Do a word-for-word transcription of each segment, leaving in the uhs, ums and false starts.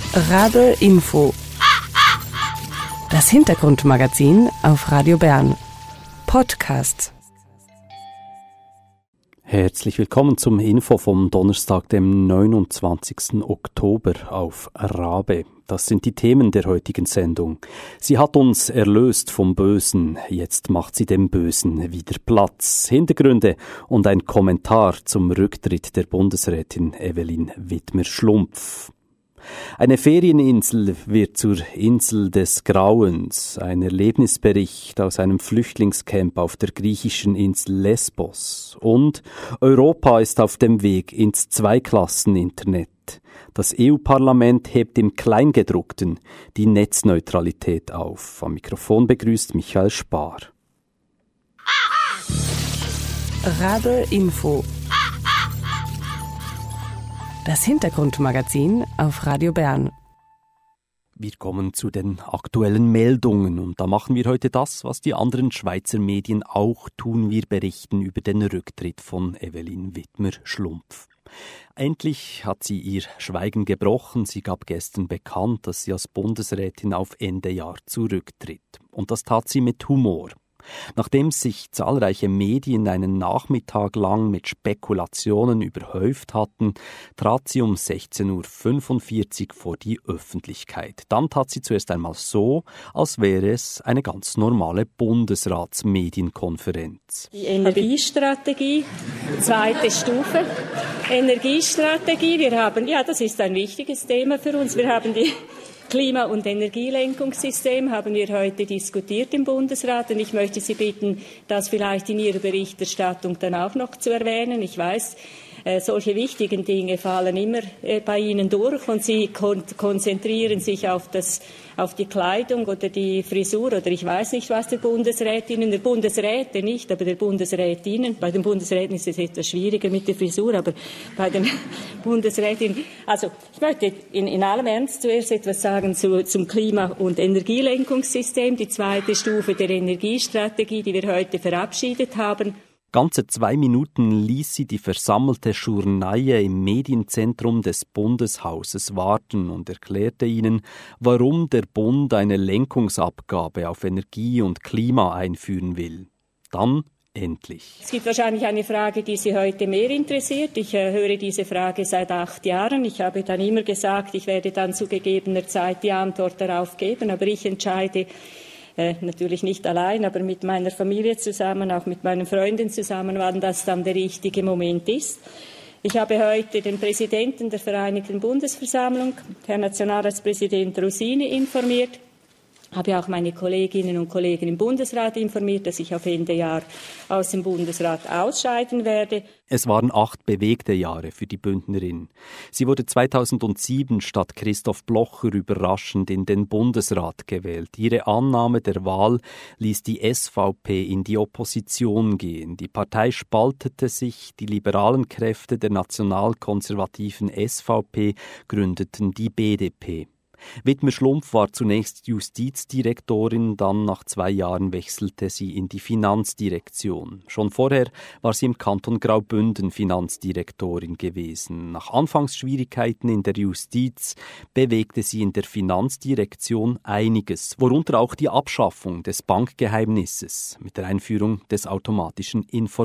Radl Info. Das Hintergrundmagazin auf Radio Bern. Podcast. Herzlich willkommen zum Info vom Donnerstag, dem neunundzwanzigsten Oktober auf Rabe. Das sind die Themen der heutigen Sendung. Sie hat uns erlöst vom Bösen, jetzt macht sie dem Bösen wieder Platz. Hintergründe und ein Kommentar zum Rücktritt der Bundesrätin Evelyn Widmer-Schlumpf. Eine Ferieninsel wird zur Insel des Grauens. Ein Erlebnisbericht aus einem Flüchtlingscamp auf der griechischen Insel Lesbos. Und Europa ist auf dem Weg ins Zweiklassen-Internet. Das E U-Parlament hebt im Kleingedruckten die Netzneutralität auf. Am Mikrofon begrüßt Michael Spar. Radl Info. Das Hintergrundmagazin auf Radio Bern. Wir kommen zu den aktuellen Meldungen und da machen wir heute das, was die anderen Schweizer Medien auch tun. Wir berichten über den Rücktritt von Evelyn Widmer-Schlumpf. Endlich hat sie ihr Schweigen gebrochen. Sie gab gestern bekannt, dass sie als Bundesrätin auf Ende Jahr zurücktritt. Und das tat sie mit Humor. Nachdem sich zahlreiche Medien einen Nachmittag lang mit Spekulationen überhäuft hatten, trat sie um sechzehn Uhr fünfundvierzig vor die Öffentlichkeit. Dann tat sie zuerst einmal so, als wäre es eine ganz normale Bundesratsmedienkonferenz. Die Energiestrategie, zweite Stufe. Energiestrategie, wir haben, ja, das ist ein wichtiges Thema für uns. Wir haben die Klima- und Energielenkungssystem haben wir heute diskutiert im Bundesrat und ich möchte Sie bitten, das vielleicht in Ihrer Berichterstattung dann auch noch zu erwähnen. Ich weiß, äh, solche wichtigen Dinge fallen immer äh, bei Ihnen durch und Sie kon- konzentrieren sich auf das, auf die Kleidung oder die Frisur oder ich weiß nicht was der Bundesrätinnen, der Bundesräte nicht, aber der Bundesrätinnen. Bei den Bundesräten ist es etwas schwieriger mit der Frisur, aber bei den Bundesrätinnen. Also ich möchte in, in allem Ernst zuerst etwas sagen zu, zum Klima- und Energielenkungssystem, die zweite Stufe der Energiestrategie, die wir heute verabschiedet haben. Ganze zwei Minuten ließ sie die versammelte Schurnaille im Medienzentrum des Bundeshauses warten und erklärte ihnen, warum der Bund eine Lenkungsabgabe auf Energie und Klima einführen will. Dann endlich. Es gibt wahrscheinlich eine Frage, die Sie heute mehr interessiert. Ich äh, höre diese Frage seit acht Jahren. Ich habe dann immer gesagt, ich werde dann zu gegebener Zeit die Antwort darauf geben, aber ich entscheide Äh, natürlich nicht allein, aber mit meiner Familie zusammen, auch mit meinen Freunden zusammen, wann das dann der richtige Moment ist. Ich habe heute den Präsidenten der Vereinigten Bundesversammlung, Herrn Nationalratspräsident Rossini, informiert. Habe auch meine Kolleginnen und Kollegen im Bundesrat informiert, dass ich auf Ende Jahr aus dem Bundesrat ausscheiden werde. Es waren acht bewegte Jahre für die Bündnerin. Sie wurde zweitausendsieben statt Christoph Blocher überraschend in den Bundesrat gewählt. Ihre Annahme der Wahl ließ die S V P in die Opposition gehen. Die Partei spaltete sich, die liberalen Kräfte der nationalkonservativen S V P gründeten die B D P. Widmer-Schlumpf war zunächst Justizdirektorin, dann nach zwei Jahren wechselte sie in die Finanzdirektion. Schon vorher war sie im Kanton Graubünden Finanzdirektorin gewesen. Nach Anfangsschwierigkeiten in der Justiz bewegte sie in der Finanzdirektion einiges, worunter auch die Abschaffung des Bankgeheimnisses mit der Einführung des automatischen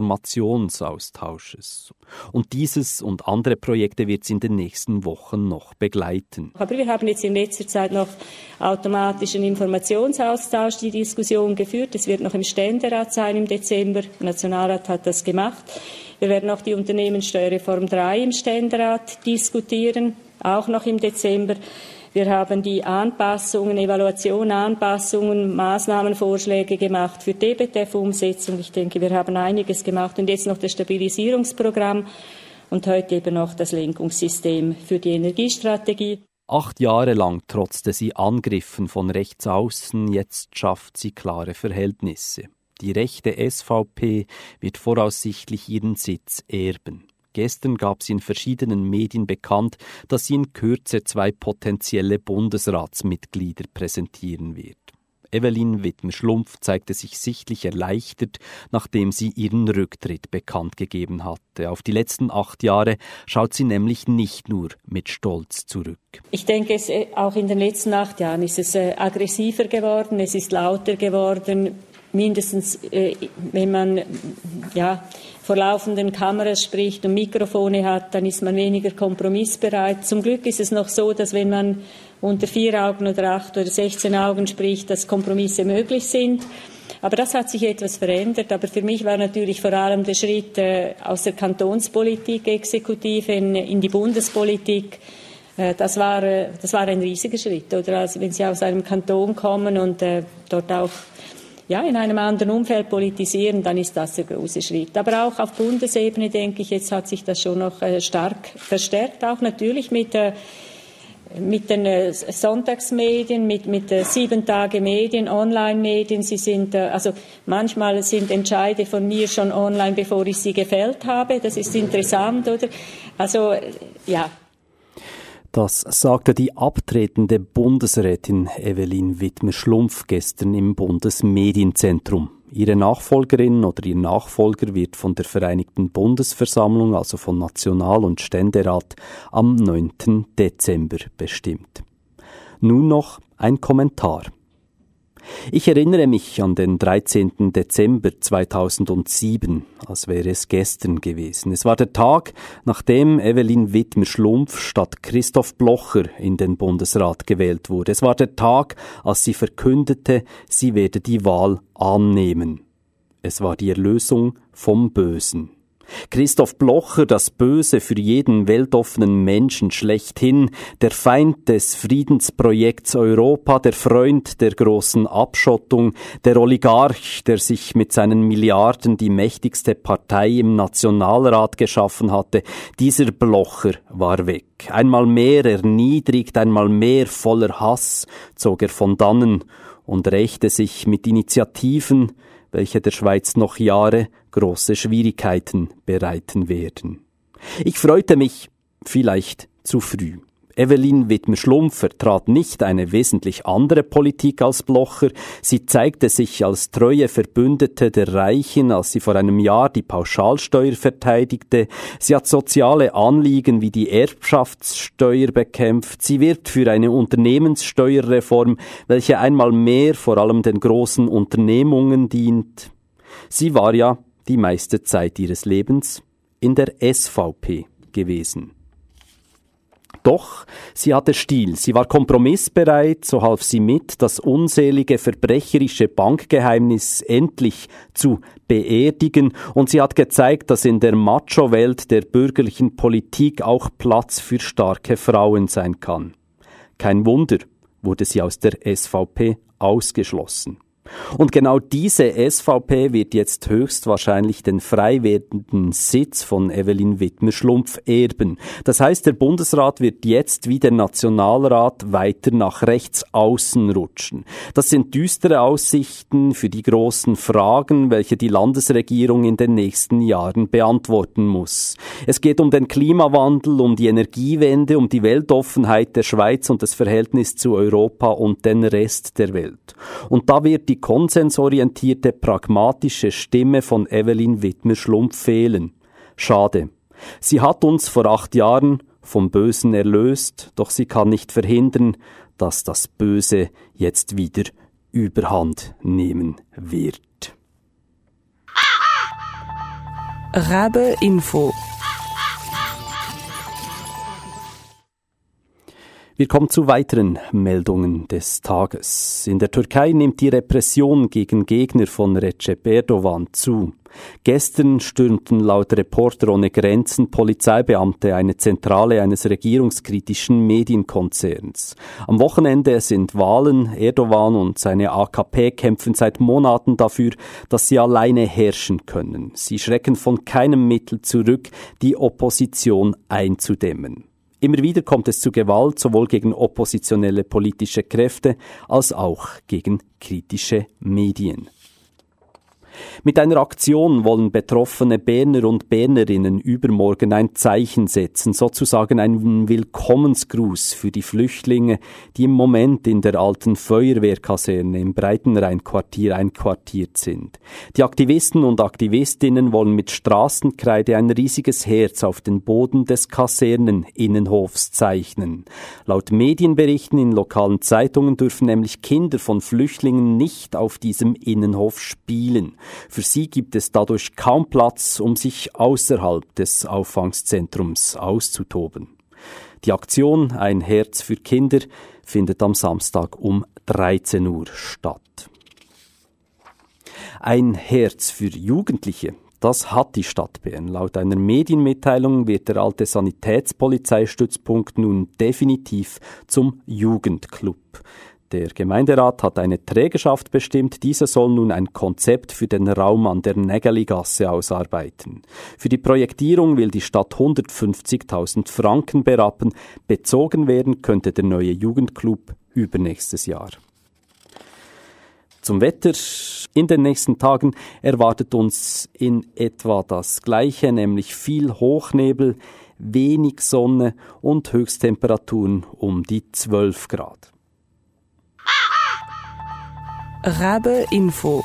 Informationsaustausches. Und dieses und andere Projekte wird sie in den nächsten Wochen noch begleiten. Aber wir haben jetzt in letzter Zeit noch automatischen Informationsaustausch die Diskussion geführt. Es wird noch im Ständerat sein im Dezember. Der Nationalrat hat das gemacht. Wir werden auch die Unternehmenssteuerreform drei im Ständerat diskutieren, auch noch im Dezember. Wir haben die Anpassungen, Evaluation, Anpassungen, Maßnahmenvorschläge gemacht für D B T F-Umsetzung. Ich denke, wir haben einiges gemacht. Und jetzt noch das Stabilisierungsprogramm und heute eben noch das Lenkungssystem für die Energiestrategie. Acht Jahre lang trotzte sie Angriffen von rechts außen, jetzt schafft sie klare Verhältnisse. Die rechte S V P wird voraussichtlich ihren Sitz erben. Gestern gab sie in verschiedenen Medien bekannt, dass sie in Kürze zwei potenzielle Bundesratsmitglieder präsentieren wird. Evelyn Widmer-Schlumpf zeigte sich sichtlich erleichtert, nachdem sie ihren Rücktritt bekannt gegeben hatte. Auf die letzten acht Jahre schaut sie nämlich nicht nur mit Stolz zurück. Ich denke, es, auch in den letzten acht Jahren ist es äh, aggressiver geworden, es ist lauter geworden, mindestens äh, wenn man ja, vor laufenden Kameras spricht und Mikrofone hat, dann ist man weniger kompromissbereit. Zum Glück ist es noch so, dass wenn man unter vier Augen oder acht oder sechzehn Augen spricht, dass Kompromisse möglich sind. Aber das hat sich etwas verändert. Aber für mich war natürlich vor allem der Schritt äh, aus der Kantonspolitik, Exekutive in, in die Bundespolitik. Äh, das war, äh, das war ein riesiger Schritt. Oder also, wenn Sie aus einem Kanton kommen und äh, dort auch ja, in einem anderen Umfeld politisieren, dann ist das der große Schritt. Aber auch auf Bundesebene, denke ich, jetzt hat sich das schon noch äh, stark verstärkt, auch natürlich mit, äh, mit den äh, Sonntagsmedien, mit, mit äh, sieben Tage Medien, Online-Medien. Sie sind, äh, also manchmal sind Entscheide von mir schon online, bevor ich sie gefällt habe. Das ist interessant, oder? Also, äh, ja. Das sagte die abtretende Bundesrätin Evelyn Widmer-Schlumpf gestern im Bundesmedienzentrum. Ihre Nachfolgerin oder ihr Nachfolger wird von der Vereinigten Bundesversammlung, also von National- und Ständerat, am neunten Dezember bestimmt. Nun noch ein Kommentar. Ich erinnere mich an den dreizehnten Dezember zweitausendsieben, als wäre es gestern gewesen. Es war der Tag, nachdem Evelyn Widmer-Schlumpf statt Christoph Blocher in den Bundesrat gewählt wurde. Es war der Tag, als sie verkündete, sie werde die Wahl annehmen. Es war die Erlösung vom Bösen. Christoph Blocher, das Böse für jeden weltoffenen Menschen schlechthin, der Feind des Friedensprojekts Europa, der Freund der großen Abschottung, der Oligarch, der sich mit seinen Milliarden die mächtigste Partei im Nationalrat geschaffen hatte, dieser Blocher war weg. Einmal mehr erniedrigt, einmal mehr voller Hass zog er von dannen und rächte sich mit Initiativen, welche der Schweiz noch Jahre große Schwierigkeiten bereiten werden. Ich freute mich vielleicht zu früh. Evelyn Widmer-Schlumpf vertrat nicht eine wesentlich andere Politik als Blocher. Sie zeigte sich als treue Verbündete der Reichen, als sie vor einem Jahr die Pauschalsteuer verteidigte. Sie hat soziale Anliegen wie die Erbschaftssteuer bekämpft. Sie wirbt für eine Unternehmenssteuerreform, welche einmal mehr vor allem den großen Unternehmungen dient. Sie war ja die meiste Zeit ihres Lebens in der S V P gewesen. Doch sie hatte Stil, sie war kompromissbereit, so half sie mit, das unselige verbrecherische Bankgeheimnis endlich zu beerdigen, und sie hat gezeigt, dass in der Macho-Welt der bürgerlichen Politik auch Platz für starke Frauen sein kann. Kein Wunder, wurde sie aus der S V P ausgeschlossen. Und genau diese S V P wird jetzt höchstwahrscheinlich den frei werdenden Sitz von Evelyn Widmer-Schlumpf erben. Das heißt, der Bundesrat wird jetzt wie der Nationalrat weiter nach rechts außen rutschen. Das sind düstere Aussichten für die großen Fragen, welche die Landesregierung in den nächsten Jahren beantworten muss. Es geht um den Klimawandel, um die Energiewende, um die Weltoffenheit der Schweiz und das Verhältnis zu Europa und den Rest der Welt. Und da wird die Die konsensorientierte, pragmatische Stimme von Evelyn Widmer-Schlumpf fehlen. Schade. Sie hat uns vor acht Jahren vom Bösen erlöst, doch sie kann nicht verhindern, dass das Böse jetzt wieder Überhand nehmen wird. Rabe Info. Wir kommen zu weiteren Meldungen des Tages. In der Türkei nimmt die Repression gegen Gegner von Recep Erdogan zu. Gestern stürmten laut Reporter ohne Grenzen Polizeibeamte eine Zentrale eines regierungskritischen Medienkonzerns. Am Wochenende sind Wahlen. Erdogan und seine A K P kämpfen seit Monaten dafür, dass sie alleine herrschen können. Sie schrecken von keinem Mittel zurück, die Opposition einzudämmen. Immer wieder kommt es zu Gewalt, sowohl gegen oppositionelle politische Kräfte als auch gegen kritische Medien. Mit einer Aktion wollen betroffene Berner und Bernerinnen übermorgen ein Zeichen setzen, sozusagen einen Willkommensgruß für die Flüchtlinge, die im Moment in der alten Feuerwehrkaserne im Breitenrheinquartier einquartiert sind. Die Aktivisten und Aktivistinnen wollen mit Straßenkreide ein riesiges Herz auf den Boden des Kasernen-Innenhofs zeichnen. Laut Medienberichten in lokalen Zeitungen dürfen nämlich Kinder von Flüchtlingen nicht auf diesem Innenhof spielen. Für sie gibt es dadurch kaum Platz, um sich außerhalb des Auffangzentrums auszutoben. Die Aktion Ein Herz für Kinder findet am Samstag um dreizehn Uhr statt. Ein Herz für Jugendliche, das hat die Stadt Bern. Laut einer Medienmitteilung wird der alte Sanitätspolizeistützpunkt nun definitiv zum Jugendclub. Der Gemeinderat hat eine Trägerschaft bestimmt, diese soll nun ein Konzept für den Raum an der Nägeligasse ausarbeiten. Für die Projektierung will die Stadt hundertfünfzigtausend Franken berappen. Bezogen werden könnte der neue Jugendclub übernächstes Jahr. Zum Wetter. In den nächsten Tagen erwartet uns in etwa das Gleiche, nämlich viel Hochnebel, wenig Sonne und Höchsttemperaturen um die zwölf Grad. Rabe Info.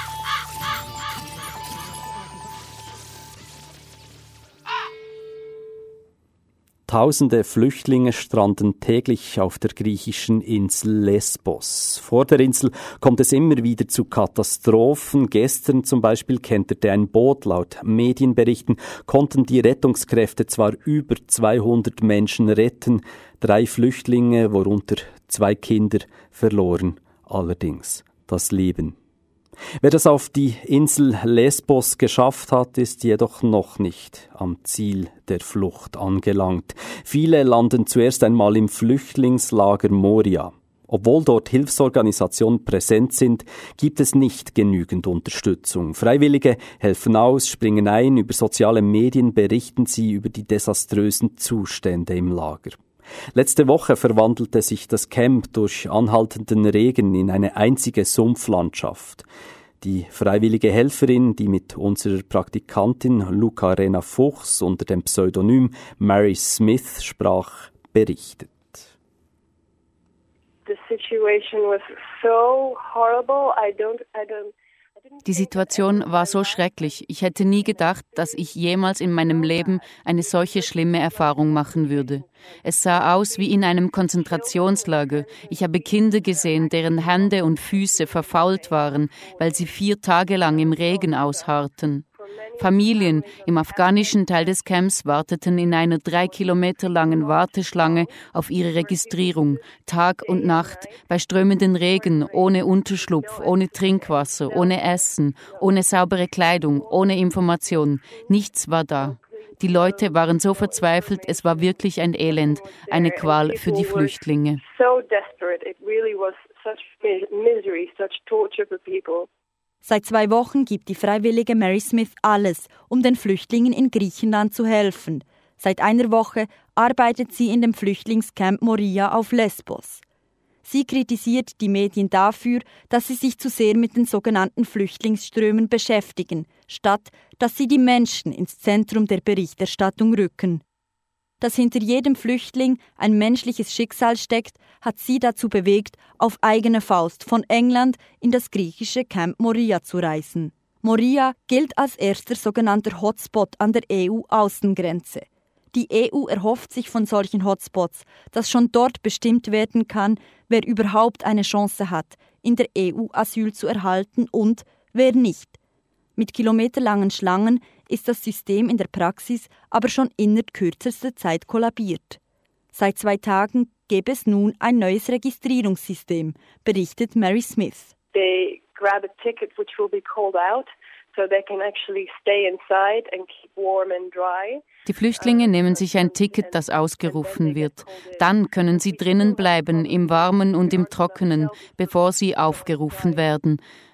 Tausende Flüchtlinge stranden täglich auf der griechischen Insel Lesbos. Vor der Insel kommt es immer wieder zu Katastrophen. Gestern zum Beispiel kenterte ein Boot. Laut Medienberichten konnten die Rettungskräfte zwar über zweihundert Menschen retten. Drei Flüchtlinge, worunter zwei Kinder, verloren allerdings das Leben. Wer das auf die Insel Lesbos geschafft hat, ist jedoch noch nicht am Ziel der Flucht angelangt. Viele landen zuerst einmal im Flüchtlingslager Moria. Obwohl dort Hilfsorganisationen präsent sind, gibt es nicht genügend Unterstützung. Freiwillige helfen aus, springen ein, über soziale Medien berichten sie über die desaströsen Zustände im Lager. Letzte Woche verwandelte sich das Camp durch anhaltenden Regen in eine einzige Sumpflandschaft. Die freiwillige Helferin, die mit unserer Praktikantin Luca Rena Fuchs unter dem Pseudonym Mary Smith sprach, berichtet. The situation was so horrible. I don't, I don't Die Situation war so schrecklich. Ich hätte nie gedacht, dass ich jemals in meinem Leben eine solche schlimme Erfahrung machen würde. Es sah aus wie in einem Konzentrationslager. Ich habe Kinder gesehen, deren Hände und Füße verfault waren, weil sie vier Tage lang im Regen ausharrten. Familien im afghanischen Teil des Camps warteten in einer drei Kilometer langen Warteschlange auf ihre Registrierung, Tag und Nacht, bei strömenden Regen, ohne Unterschlupf, ohne Trinkwasser, ohne Essen, ohne saubere Kleidung, ohne Information. Nichts war da. Die Leute waren so verzweifelt, es war wirklich ein Elend, eine Qual für die Flüchtlinge. Seit zwei Wochen gibt die freiwillige Mary Smith alles, um den Flüchtlingen in Griechenland zu helfen. Seit einer Woche arbeitet sie in dem Flüchtlingscamp Moria auf Lesbos. Sie kritisiert die Medien dafür, dass sie sich zu sehr mit den sogenannten Flüchtlingsströmen beschäftigen, statt dass sie die Menschen ins Zentrum der Berichterstattung rücken. Dass hinter jedem Flüchtling ein menschliches Schicksal steckt, hat sie dazu bewegt, auf eigene Faust von England in das griechische Camp Moria zu reisen. Moria gilt als erster sogenannter Hotspot an der E U-Außengrenze. Die E U erhofft sich von solchen Hotspots, dass schon dort bestimmt werden kann, wer überhaupt eine Chance hat, in der E U Asyl zu erhalten und wer nicht. Mit kilometerlangen Schlangen ist das System in der Praxis aber schon innerhalb kürzester Zeit kollabiert. Seit zwei Tagen gäbe es nun ein neues Registrierungssystem, berichtet Mary Smith. They grab a ticket which will be called out, so they can actually stay inside and keep warm and dry. Die Flüchtlinge nehmen sich ein Ticket, das ausgerufen wird. Dann können sie drinnen bleiben, im Warmen und im Trockenen, bevor sie aufgerufen werden.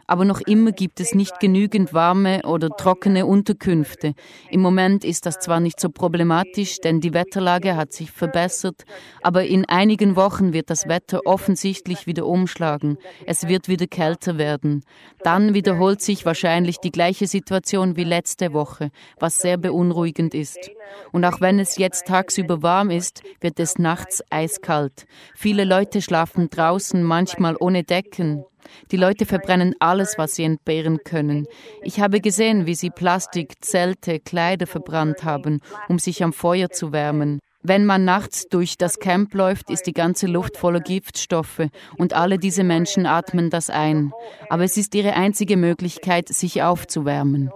Aber noch immer gibt es nicht genügend warme oder trockene Unterkünfte. Im Moment ist das zwar nicht so problematisch, denn die Wetterlage hat sich verbessert, aber in einigen Wochen wird das Wetter offensichtlich wieder umschlagen. Es wird wieder kälter werden. Dann wiederholt sich wahrscheinlich die gleiche Situation wie letzte Woche, was sehr beunruhigend ist. Und auch wenn es jetzt tagsüber warm ist, wird es nachts eiskalt. Viele Leute schlafen draußen, manchmal ohne Decken. Die Leute verbrennen alles, was sie entbehren können. Ich habe gesehen, wie sie Plastik, Zelte, Kleider verbrannt haben, um sich am Feuer zu wärmen. Wenn man nachts durch das Camp läuft, ist die ganze Luft voller Giftstoffe und alle diese Menschen atmen das ein. Aber es ist ihre einzige Möglichkeit, sich aufzuwärmen.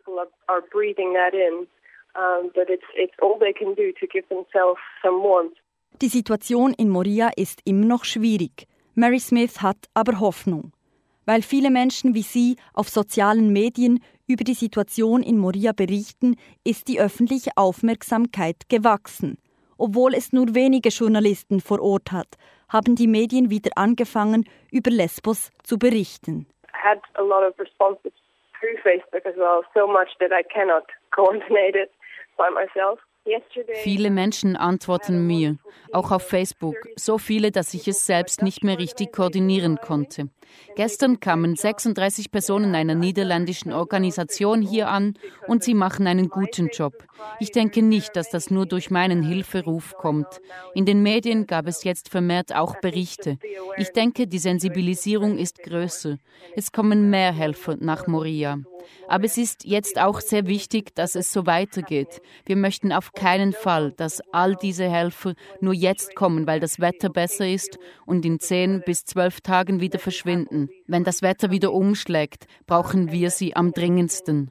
Die Situation in Moria ist immer noch schwierig. Mary Smith hat aber Hoffnung. Weil viele Menschen wie sie auf sozialen Medien über die Situation in Moria berichten, ist die öffentliche Aufmerksamkeit gewachsen. Obwohl es nur wenige Journalisten vor Ort hat, haben die Medien wieder angefangen, über Lesbos zu berichten. I had a lot of responses through Facebook as well, so much that I cannot coordinate it by myself. Viele Menschen antworten mir, auch auf Facebook, so viele, dass ich es selbst nicht mehr richtig koordinieren konnte. Gestern kamen sechsunddreißig Personen einer niederländischen Organisation hier an und sie machen einen guten Job. Ich denke nicht, dass das nur durch meinen Hilferuf kommt. In den Medien gab es jetzt vermehrt auch Berichte. Ich denke, die Sensibilisierung ist größer. Es kommen mehr Helfer nach Moria. Aber es ist jetzt auch sehr wichtig, dass es so weitergeht. Wir möchten auf keinen Fall, dass all diese Helfer nur jetzt kommen, weil das Wetter besser ist und in zehn bis zwölf Tagen wieder verschwinden. Wenn das Wetter wieder umschlägt, brauchen wir sie am dringendsten.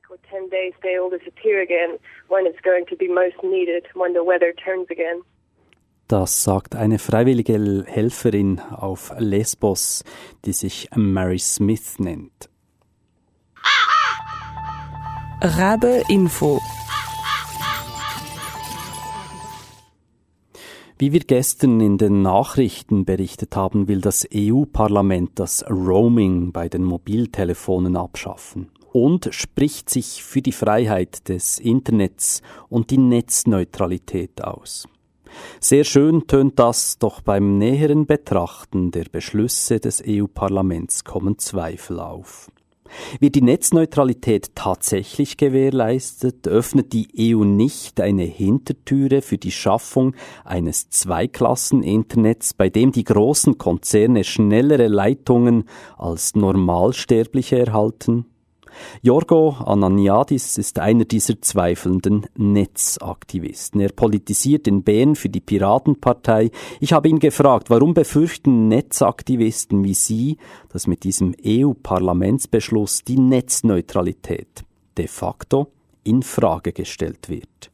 Das sagt eine freiwillige Helferin auf Lesbos, die sich Mary Smith nennt. Rabe Info. Wie wir gestern in den Nachrichten berichtet haben, will das E U-Parlament das Roaming bei den Mobiltelefonen abschaffen und spricht sich für die Freiheit des Internets und die Netzneutralität aus. Sehr schön tönt das, doch beim näheren Betrachten der Beschlüsse des E U-Parlaments kommen Zweifel auf. Wird die Netzneutralität tatsächlich gewährleistet, öffnet die E U nicht eine Hintertüre für die Schaffung eines Zweiklassen-Internets, bei dem die großen Konzerne schnellere Leitungen als Normalsterbliche erhalten? Yorgo Ananiadis ist einer dieser zweifelnden Netzaktivisten. Er politisiert in Bern für die Piratenpartei. Ich habe ihn gefragt, warum befürchten Netzaktivisten wie Sie, dass mit diesem E U-Parlamentsbeschluss die Netzneutralität de facto in Frage gestellt wird?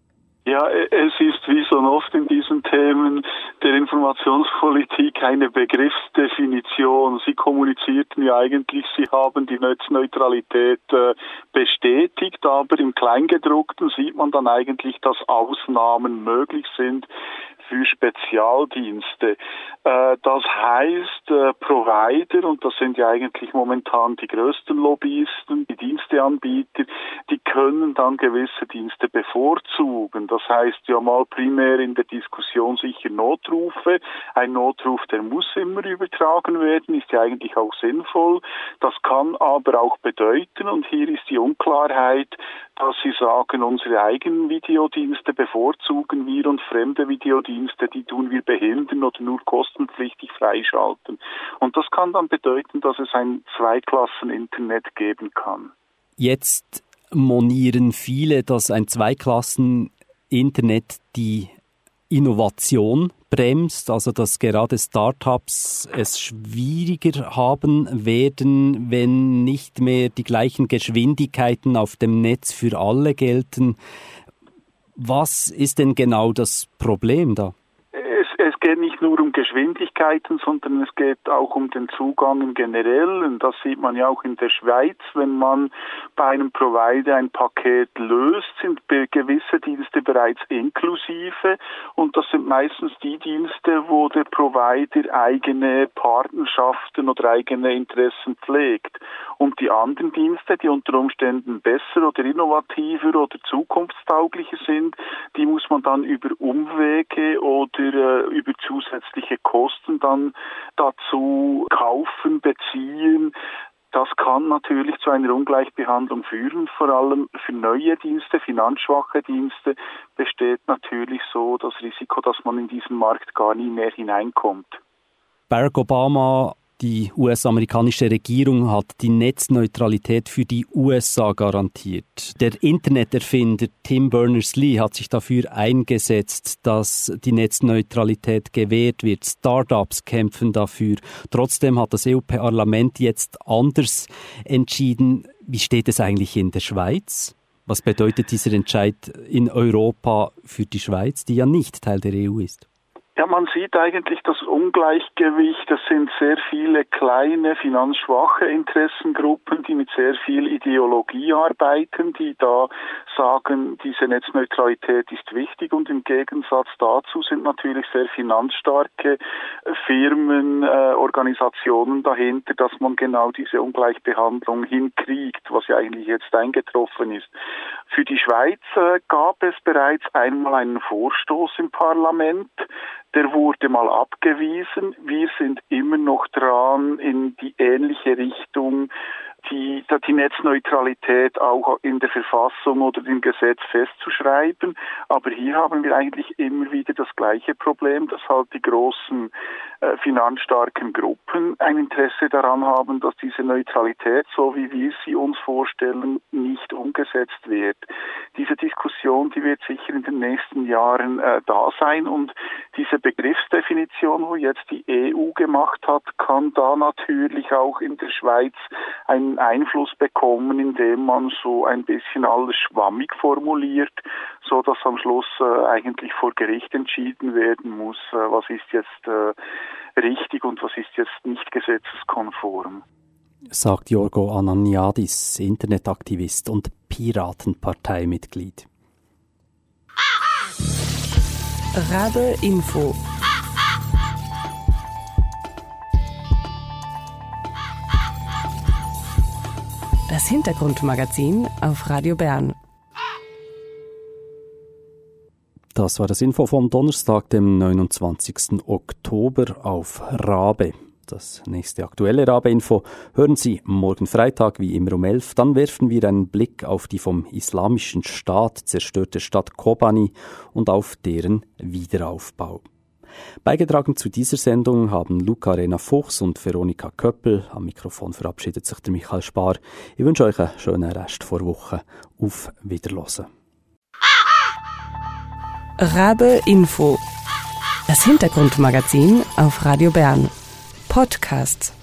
Ja, es ist wie so oft in diesen Themen der Informationspolitik eine Begriffsdefinition. Sie kommunizierten ja eigentlich, Sie haben die Netzneutralität äh, bestätigt, aber im Kleingedruckten sieht man dann eigentlich, dass Ausnahmen möglich sind für Spezialdienste. Äh, das heißt, äh, Provider, und das sind ja eigentlich momentan die größten Lobbyisten, die Diensteanbieter, die können dann gewisse Dienste bevorzugen. Das heißt ja mal primär in der Diskussion sicher Notrufe. Ein Notruf, der muss immer übertragen werden, ist ja eigentlich auch sinnvoll. Das kann aber auch bedeuten, und hier ist die Unklarheit, dass sie sagen, unsere eigenen Videodienste bevorzugen wir und fremde Videodienste, die tun wir behindern oder nur kostenpflichtig freischalten. Und das kann dann bedeuten, dass es ein Zweiklassen-Internet geben kann. Jetzt monieren viele, dass ein Zweiklassen-Internet die Innovation bremst, also dass gerade Startups es schwieriger haben werden, wenn nicht mehr die gleichen Geschwindigkeiten auf dem Netz für alle gelten. Was ist denn genau das Problem da? Es, es geht nicht nur um Geschwindigkeiten, sondern es geht auch um den Zugang im Generell. Und das sieht man ja auch in der Schweiz. Wenn man bei einem Provider ein Paket löst, sind gewisse Dienste bereits inklusive. Und das sind meistens die Dienste, wo der Provider eigene Partnerschaften oder eigene Interessen pflegt. Und die anderen Dienste, die unter Umständen besser oder innovativer oder zukunftstauglicher sind, die muss man dann über Umwege oder äh, über zusätzliche Kosten dann dazu kaufen, beziehen. Das kann natürlich zu einer Ungleichbehandlung führen. Vor allem für neue Dienste, finanzschwache Dienste, besteht natürlich so das Risiko, dass man in diesen Markt gar nie mehr hineinkommt. Barack Obama, die U S-amerikanische Regierung, hat die Netzneutralität für die U S A garantiert. Der Interneterfinder Tim Berners-Lee hat sich dafür eingesetzt, dass die Netzneutralität gewährt wird. Startups kämpfen dafür. Trotzdem hat das E U-Parlament jetzt anders entschieden. Wie steht es eigentlich in der Schweiz? Was bedeutet dieser Entscheid in Europa für die Schweiz, die ja nicht Teil der E U ist? Ja, man sieht eigentlich das Ungleichgewicht. Das sind sehr viele kleine, finanzschwache Interessengruppen, die mit sehr viel Ideologie arbeiten, die da sagen, diese Netzneutralität ist wichtig. Und im Gegensatz dazu sind natürlich sehr finanzstarke Firmen, äh, Organisationen dahinter, dass man genau diese Ungleichbehandlung hinkriegt, was ja eigentlich jetzt eingetroffen ist. Für die Schweiz äh, gab es bereits einmal einen Vorstoß im Parlament. Der wurde mal abgewiesen. Wir sind immer noch dran, in die ähnliche Richtung die, die Netzneutralität auch in der Verfassung oder im Gesetz festzuschreiben. Aber hier haben wir eigentlich immer wieder das gleiche Problem, dass halt die großen äh, finanzstarken Gruppen ein Interesse daran haben, dass diese Neutralität, so wie wir sie uns vorstellen, nicht umgesetzt wird. Diese Diskussion, die wird sicher in den nächsten Jahren äh, da sein, und diese Begriffsdefinition, wo jetzt die E U gemacht hat, kann da natürlich auch in der Schweiz einen Einfluss bekommen, indem man so ein bisschen alles schwammig formuliert, so dass am Schluss äh, eigentlich vor Gericht entschieden werden muss, äh, was ist jetzt äh, richtig und was ist jetzt nicht gesetzeskonform. Sagt Jorgo Ananiadis, Internetaktivist und Piratenparteimitglied. Rabe Info. Das Hintergrundmagazin auf Radio Bern. Das war das Info vom Donnerstag, dem neunundzwanzigsten Oktober auf Rabe. Das nächste aktuelle Rabe-Info hören Sie morgen Freitag wie immer um elf. Dann werfen wir einen Blick auf die vom Islamischen Staat zerstörte Stadt Kobani und auf deren Wiederaufbau. Beigetragen zu dieser Sendung haben Luca Rena-Fuchs und Veronika Köppel. Am Mikrofon verabschiedet sich der Michael Spar. Ich wünsche euch einen schönen Rest vor Woche. Auf Wiederhören. Rabe Info. Das Hintergrundmagazin auf Radio Bern. Podcast.